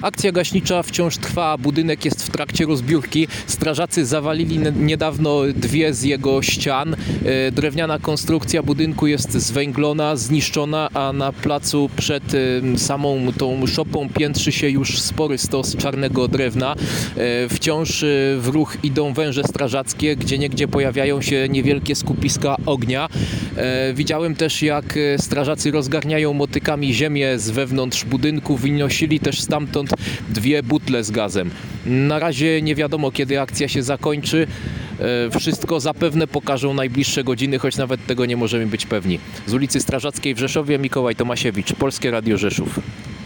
Akcja gaśnicza wciąż trwa, budynek jest w trakcie rozbiórki. Strażacy zawalili niedawno dwie z jego ścian. Drewniana konstrukcja budynku jest zwęglona, zniszczona, a na placu przed samą tą szopą piętrzy się już spory stos czarnego drewna. Wciąż w ruch idą węże strażackie, gdzieniegdzie pojawiają się niewielkie skupiska ognia. Widziałem też, jak strażacy rozgarniają motykami ziemię z wewnątrz budynku, wynosili też stamtąd dwie butle z gazem. Na razie nie wiadomo, kiedy akcja się zakończy. Wszystko zapewne pokażą najbliższe godziny, choć nawet tego nie możemy być pewni. Z ulicy Strażackiej w Rzeszowie, Mikołaj Tomasiewicz, Polskie Radio Rzeszów.